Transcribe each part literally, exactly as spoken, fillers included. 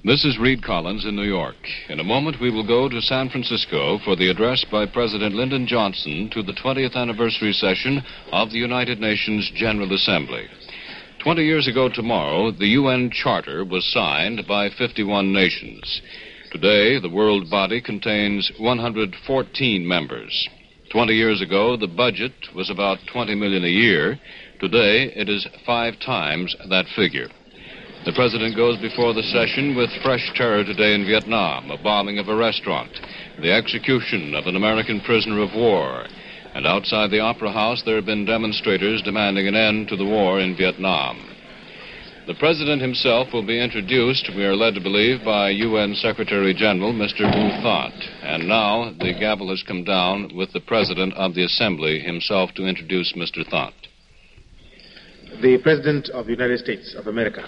This is Reed Collins in New York. In a moment, we will go to San Francisco for the address by President Lyndon Johnson to the twentieth anniversary session of the United Nations General Assembly. Twenty years ago tomorrow, the U N Charter was signed by fifty-one nations. Today, the world body contains one hundred fourteen members. Twenty years ago, the budget was about twenty million dollars a year. Today, it is five times that figure. The president goes before the session with fresh terror today in Vietnam, a bombing of a restaurant, the execution of an American prisoner of war. And outside the Opera House, there have been demonstrators demanding an end to the war in Vietnam. The president himself will be introduced, we are led to believe, by U N Secretary General Mister U Thant. And now the gavel has come down with the president of the Assembly himself to introduce Mister Thant. The President of the United States of America.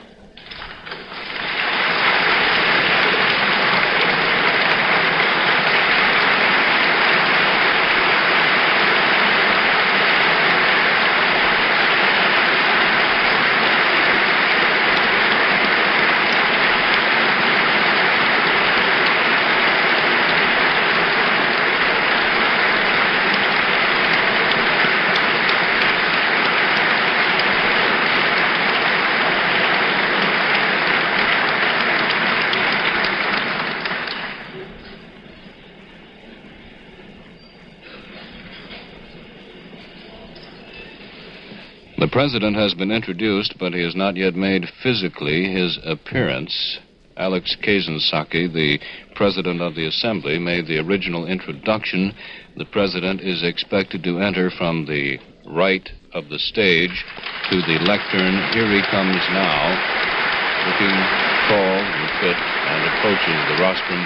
The president has been introduced, but he has not yet made physically his appearance. Alex Kazensaki, the president of the Assembly, made the original introduction. The president is expected to enter from the right of the stage to the lectern. Here he comes now, looking tall and fit, and approaches the rostrum.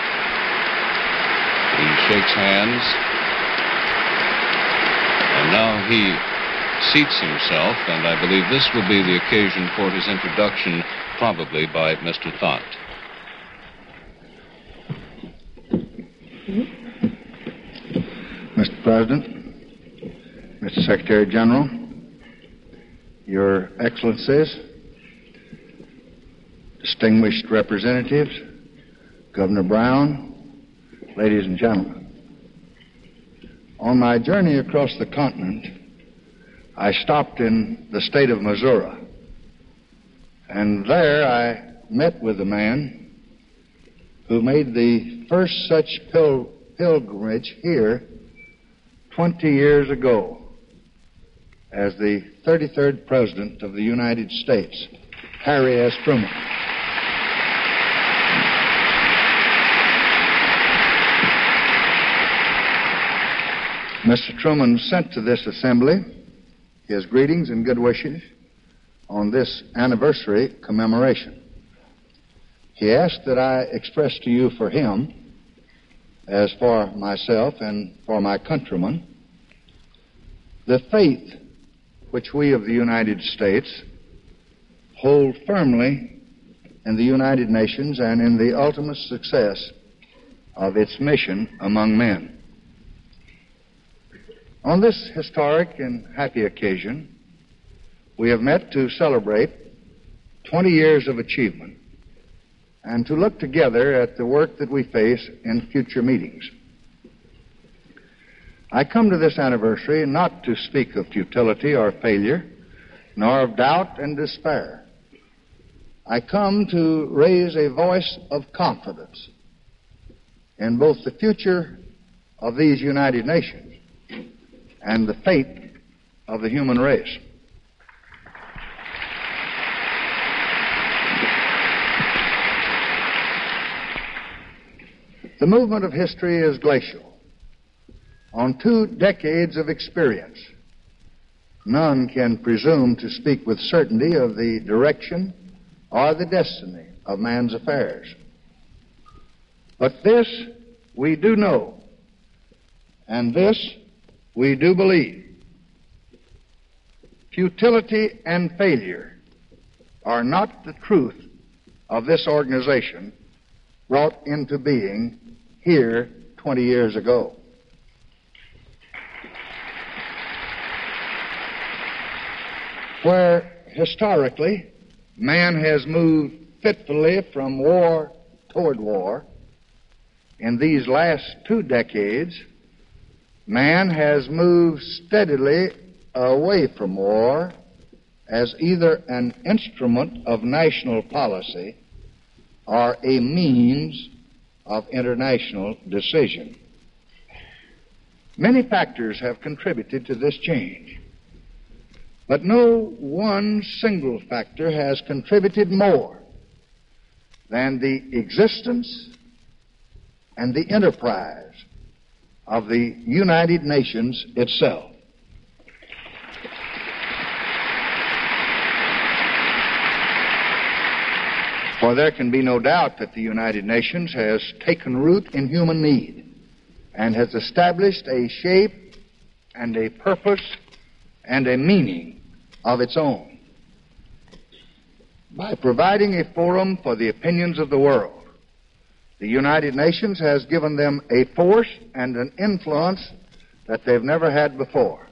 He shakes hands, and now he seats himself, and I believe this will be the occasion for his introduction, probably by Mister Thant. Mister President, Mister Secretary General, Your Excellencies, distinguished representatives, Governor Brown, ladies and gentlemen. On my journey across the continent, I stopped in the state of Missouri, and there I met with a man who made the first such pil- pilgrimage here twenty years ago as the thirty-third President of the United States, Harry S. Truman. Mister Truman sent to this assembly his greetings and good wishes on this anniversary commemoration. He asked that I express to you for him, as for myself and for my countrymen, the faith which we of the United States hold firmly in the United Nations and in the ultimate success of its mission among men. On this historic and happy occasion, we have met to celebrate twenty years of achievement and to look together at the work that we face in future meetings. I come to this anniversary not to speak of futility or failure, nor of doubt and despair. I come to raise a voice of confidence in both the future of these United Nations and the fate of the human race. The movement of history is glacial. On two decades of experience, none can presume to speak with certainty of the direction or the destiny of man's affairs. But this we do know, and this we do believe. Futility and failure are not the truth of this organization brought into being here twenty years ago. Where historically man has moved fitfully from war toward war, in these last two decades, man has moved steadily away from war as either an instrument of national policy or a means of international decision. Many factors have contributed to this change, but no one single factor has contributed more than the existence and the enterprise of the United Nations itself. For there can be no doubt that the United Nations has taken root in human need and has established a shape and a purpose and a meaning of its own. By providing a forum for the opinions of the world, the United Nations has given them a force and an influence that they've never had before.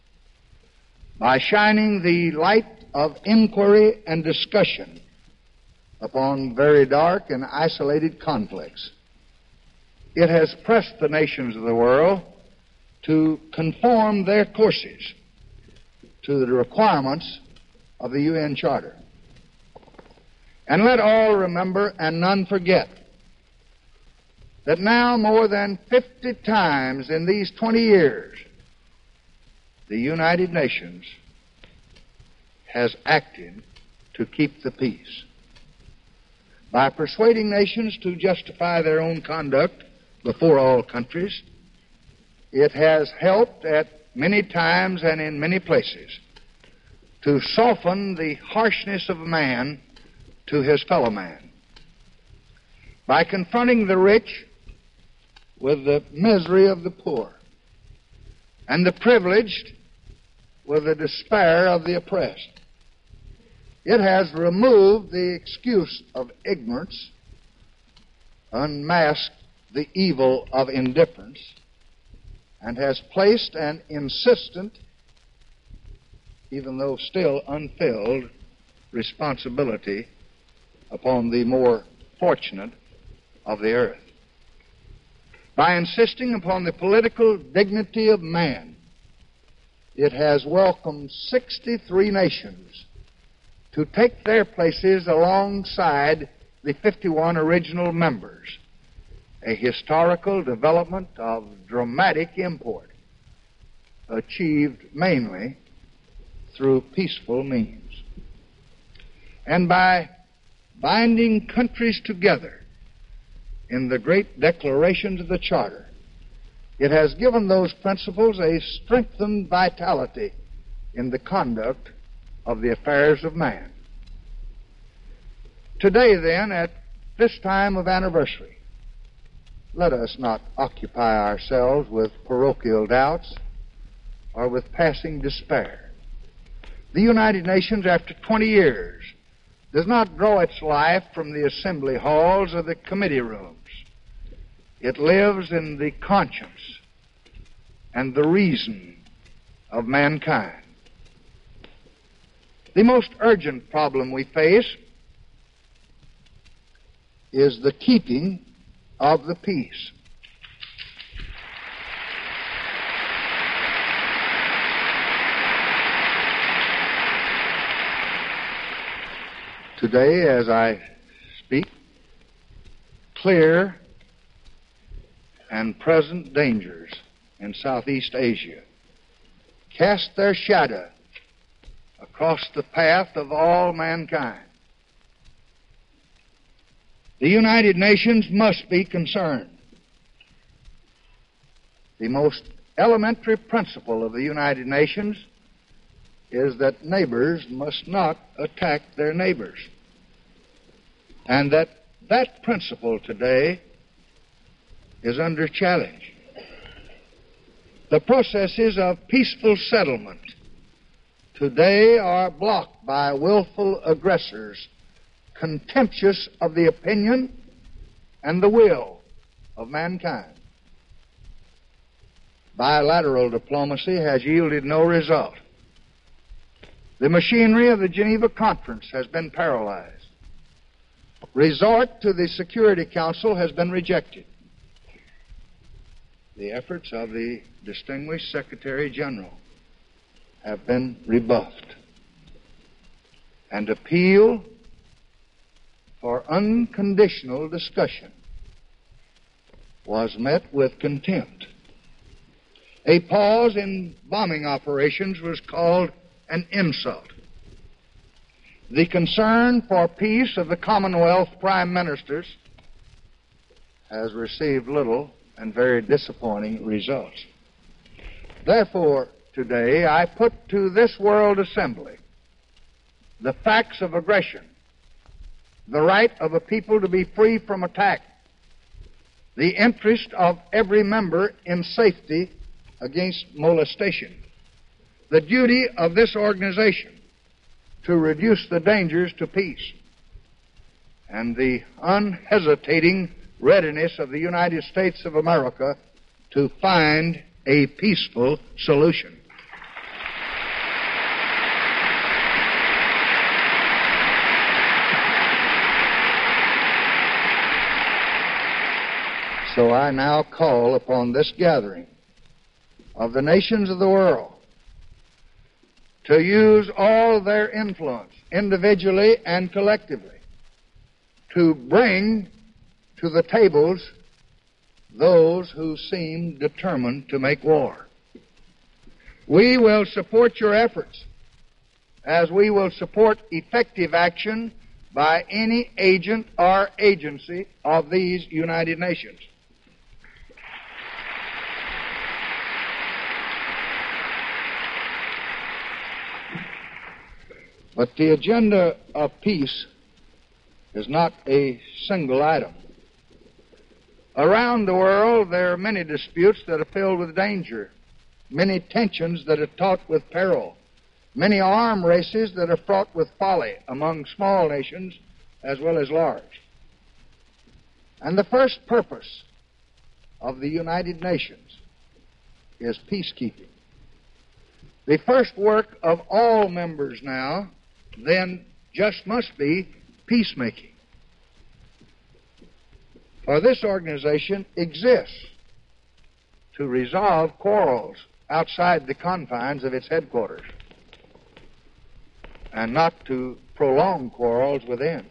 By shining the light of inquiry and discussion upon very dark and isolated conflicts, it has pressed the nations of the world to conform their courses to the requirements of the U N Charter. And let all remember and none forget that now more than fifty times in these twenty years, the United Nations has acted to keep the peace by persuading nations to justify their own conduct before all countries. It has helped at many times and in many places to soften the harshness of man to his fellow man by confronting the rich with the misery of the poor and the privileged with the despair of the oppressed. It has removed the excuse of ignorance, unmasked the evil of indifference, and has placed an insistent, even though still unfilled, responsibility upon the more fortunate of the earth. By insisting upon the political dignity of man, it has welcomed sixty-three nations to take their places alongside the fifty-one original members, a historical development of dramatic import, achieved mainly through peaceful means. And by binding countries together in the great declarations of the Charter, it has given those principles a strengthened vitality in the conduct of the affairs of man. Today, then, at this time of anniversary, let us not occupy ourselves with parochial doubts or with passing despair. The United Nations, after twenty years, does not draw its life from the assembly halls or the committee rooms. It lives in the conscience and the reason of mankind. The most urgent problem we face is the keeping of the peace. Today, as I speak, clear and present dangers in Southeast Asia cast their shadow across the path of all mankind. The United Nations must be concerned. The most elementary principle of the United Nations is that neighbors must not attack their neighbors. And that that principle today is under challenge. The processes of peaceful settlement today are blocked by willful aggressors, contemptuous of the opinion and the will of mankind. Bilateral diplomacy has yielded no result. The machinery of the Geneva Conference has been paralyzed. resort to the Security Council has been rejected. The efforts of the distinguished Secretary General have been rebuffed. And appeal for unconditional discussion was met with contempt. A pause in bombing operations was called an insult. The concern for peace of the Commonwealth prime ministers has received little and very disappointing results. Therefore, today I put to this World Assembly the facts of aggression, the right of a people to be free from attack, the interest of every member in safety against molestation, the duty of this organization to reduce the dangers to peace, and the unhesitating readiness of the United States of America to find a peaceful solution. So I now call upon this gathering of the nations of the world to use all their influence, individually and collectively, to bring to the tables those who seem determined to make war. We will support your efforts, as we will support effective action by any agent or agency of these United Nations. But the agenda of peace is not a single item. Around the world, there are many disputes that are filled with danger, many tensions that are taught with peril, many arm races that are fraught with folly among small nations as well as large. And the first purpose of the United Nations is peacekeeping. The first work of all members now then just must be peacemaking. For this organization exists to resolve quarrels outside the confines of its headquarters and not to prolong quarrels within.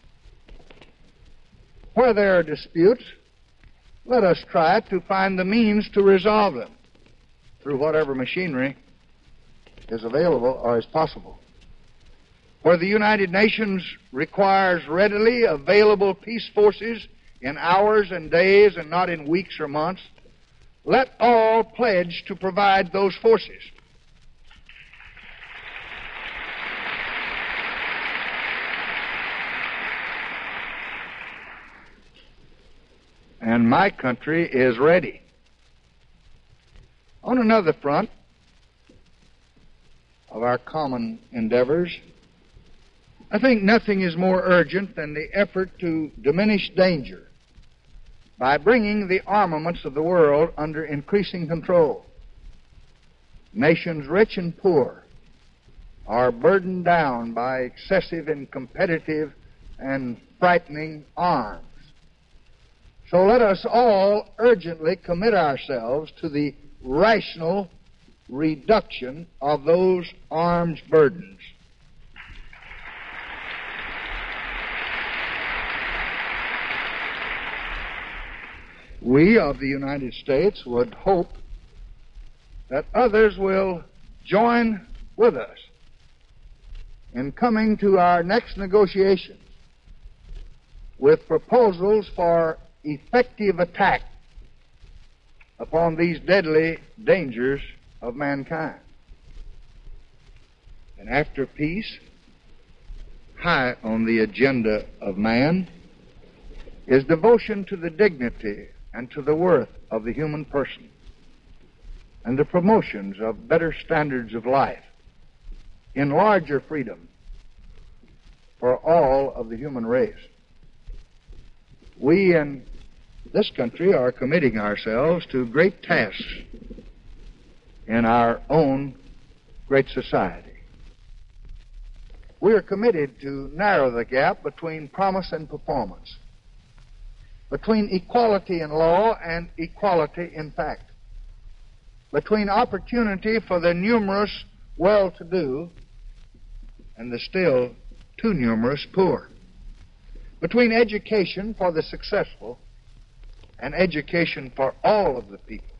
Where there are disputes, let us try to find the means to resolve them through whatever machinery is available or is possible. Where the United Nations requires readily available peace forces in hours and days and not in weeks or months, let all pledge to provide those forces. And my country is ready. On another front of our common endeavors, I think nothing is more urgent than the effort to diminish danger by bringing the armaments of the world under increasing control. Nations rich and poor are burdened down by excessive and competitive and frightening arms. So let us all urgently commit ourselves to the rational reduction of those arms burdens. We of the United States would hope that others will join with us in coming to our next negotiations with proposals for effective attack upon these deadly dangers of mankind. And after peace, high on the agenda of man is devotion to the dignity and to the worth of the human person, and the promotions of better standards of life, in larger freedom for all of the human race. We in this country are committing ourselves to great tasks in our own great society. we are committed to narrow the gap between promise and performance, between equality in law and equality in fact, between opportunity for the numerous well-to-do and the still too numerous poor, between education for the successful and education for all of the people.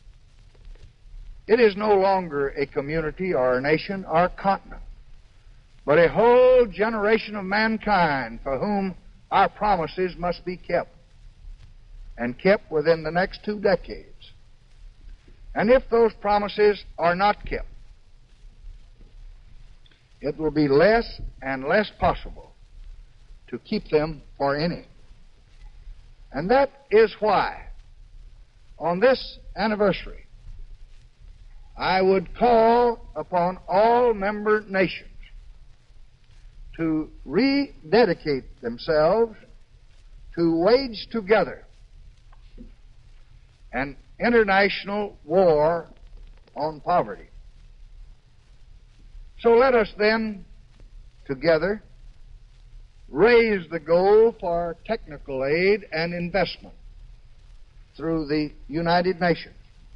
It is no longer a community or a nation or a continent, but a whole generation of mankind for whom our promises must be kept, and kept within the next two decades. And if those promises are not kept, it will be less and less possible to keep them for any. And that is why, on this anniversary, I would call upon all member nations to rededicate themselves to wage together an international war on poverty. So let us then, together, raise the goal for technical aid and investment through the United Nations.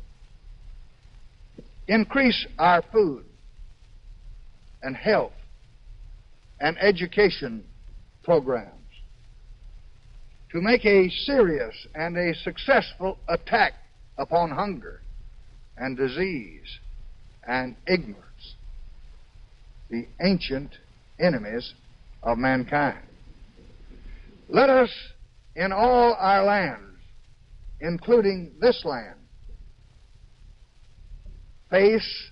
Increase our food and health and education programs to make a serious and a successful attack upon hunger and disease and ignorance, the ancient enemies of mankind. Let us, in all our lands, including this land, face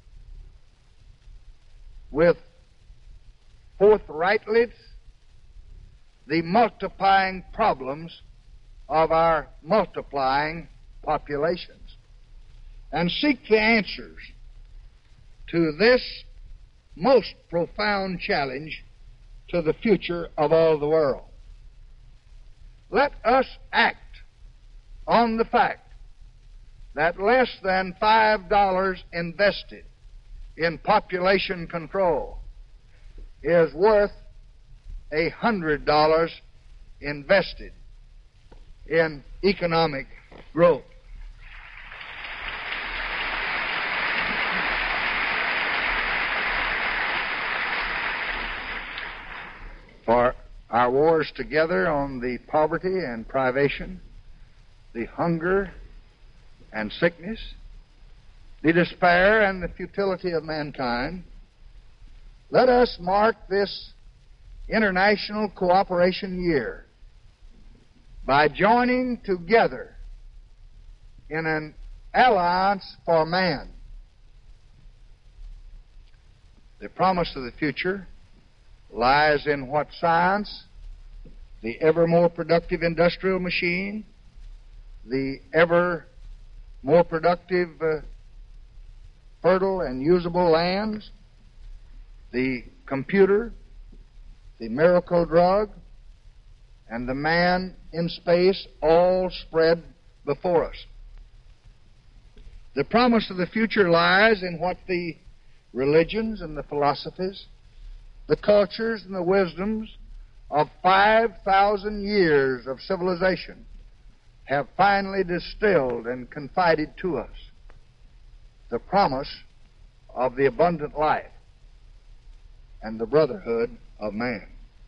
with forthrightly the multiplying problems of our multiplying populations, and seek the answers to this most profound challenge to the future of all the world. Let us act on the fact that less than five dollars invested in population control is worth a hundred dollars invested in economic growth. For our wars together on the poverty and privation, the hunger and sickness, the despair and the futility of mankind, let us mark this International Cooperation Year by joining together in an alliance for man. The promise of the future lies in what science, the ever more productive industrial machine, the ever more productive uh, fertile and usable lands, the computer, the miracle drug, and the man in space all spread before us. The promise of the future lies in what the religions and the philosophies, the cultures and the wisdoms of five thousand years of civilization have finally distilled and confided to us. The promise of the abundant life and the brotherhood of man.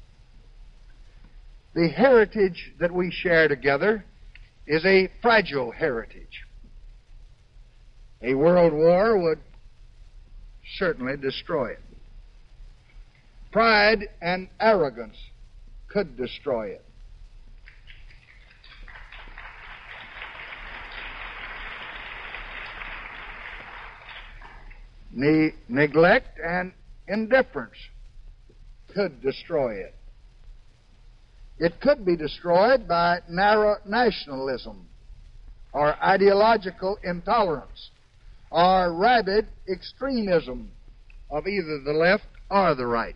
The heritage that we share together is a fragile heritage. A world war would certainly destroy it. Pride and arrogance could destroy it. Ne- neglect and indifference could destroy it. It could be destroyed by narrow nationalism or ideological intolerance or rabid extremism of either the left or the right.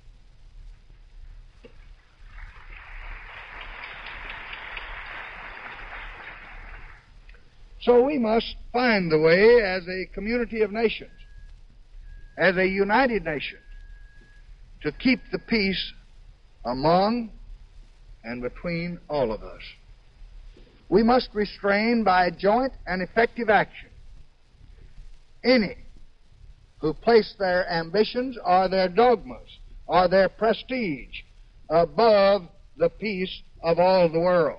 So we must find the way as a community of nations, as a united nation, to keep the peace among and between all of us. We must restrain by joint and effective action any who place their ambitions or their dogmas or their prestige above the peace of all the world.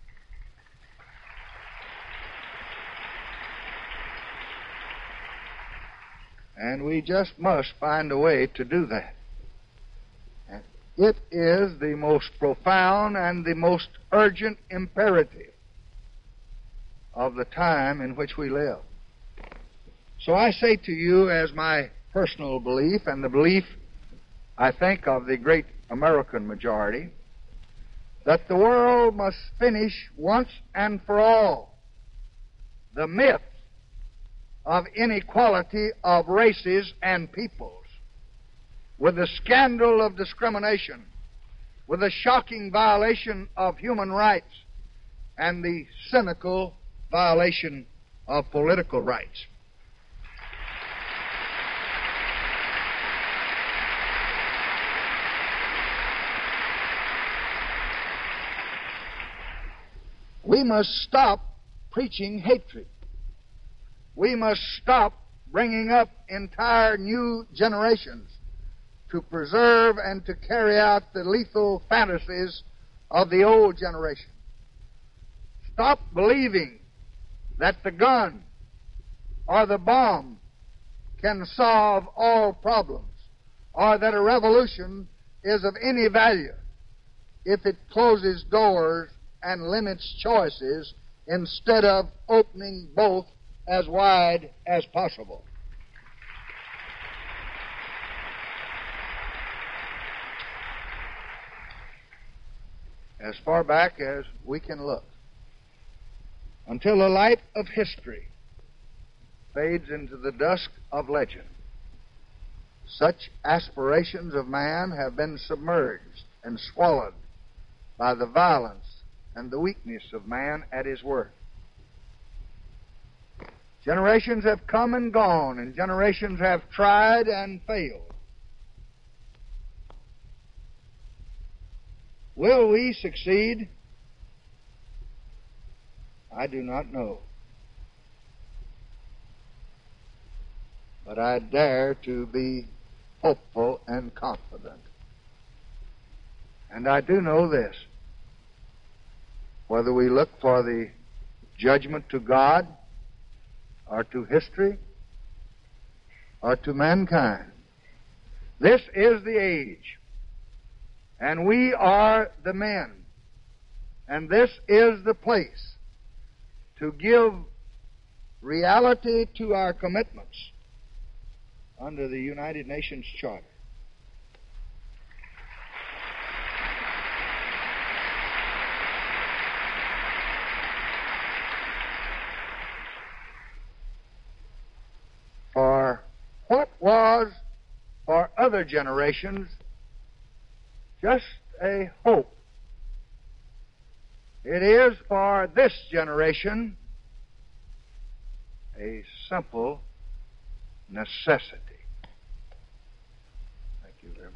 And we just must find a way to do that. And it is the most profound and the most urgent imperative of the time in which we live. So I say to you, as my personal belief and the belief, I think, of the great American majority, that the world must finish once and for all the myth of inequality of races and peoples, with the scandal of discrimination, with the shocking violation of human rights, and the cynical violation of political rights. We must stop preaching hatred. We must stop bringing up entire new generations to preserve and to carry out the lethal fantasies of the old generation. Stop believing that the gun or the bomb can solve all problems, or that a revolution is of any value if it closes doors and limits choices instead of opening both as wide as possible. As far back as we can look, until the light of history fades into the dusk of legend, such aspirations of man have been submerged and swallowed by the violence and the weakness of man at his work. Generations have come and gone, and generations have tried and failed. Will we succeed? I do not know. But I dare to be hopeful and confident. And I do know this. Whether we look for the judgment to God, or to history, or to mankind, this is the age, and we are the men, and this is the place to give reality to our commitments under the United Nations Charter. For what was for other generations just a hope, it is for this generation a simple necessity. Thank you very much.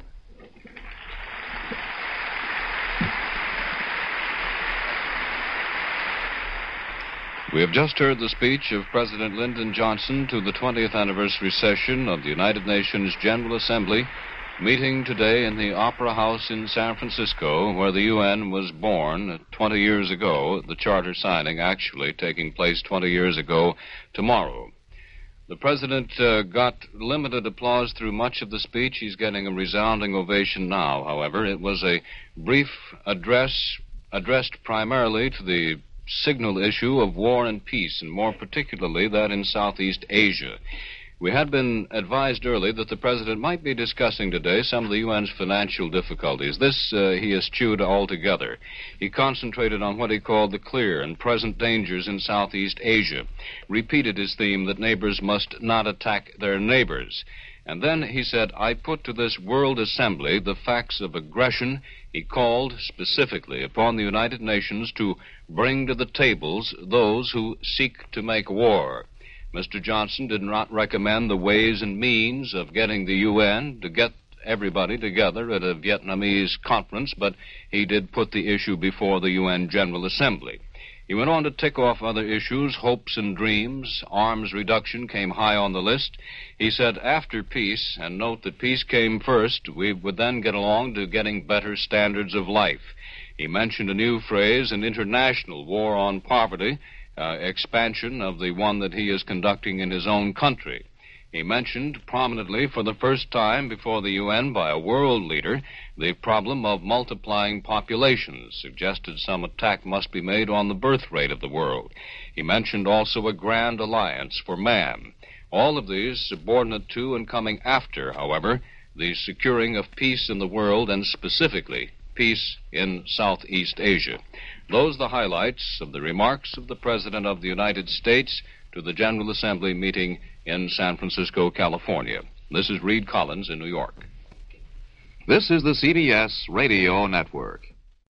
We have just heard the speech of President Lyndon Johnson to the twentieth anniversary session of the United Nations General Assembly, meeting today in the Opera House in San Francisco, where the U N was born twenty years ago, the charter signing actually taking place twenty years ago tomorrow. The President uh, got limited applause through much of the speech. He's getting a resounding ovation now, however. It was a brief address addressed primarily to the signal issue of war and peace, and more particularly that in Southeast Asia. We had been advised early that the President might be discussing today some of the U N's financial difficulties. This uh, he eschewed altogether. He concentrated on what he called the clear and present dangers in Southeast Asia, repeated his theme that neighbors must not attack their neighbors. And then he said, I put to this World Assembly the facts of aggression. He called specifically upon the United Nations to bring to the tables those who seek to make war. Mister Johnson did not recommend the ways and means of getting the U N to get everybody together at a Vietnamese conference, but he did put the issue before the U N General Assembly. He went on to tick off other issues, hopes and dreams. Arms reduction came high on the list. He said after peace, and note that peace came first, we would then get along to getting better standards of life. He mentioned a new phrase, an international war on poverty, uh, expansion of the one that he is conducting in his own country. He mentioned prominently for the first time before the U N by a world leader the problem of multiplying populations, suggested some attack must be made on the birth rate of the world. He mentioned also a grand alliance for man. All of these subordinate to and coming after, however, the securing of peace in the world and specifically peace in Southeast Asia. Those are the highlights of the remarks of the President of the United States to the General Assembly meeting in San Francisco, California. This is Reed Collins in New York. This is the C B S Radio Network.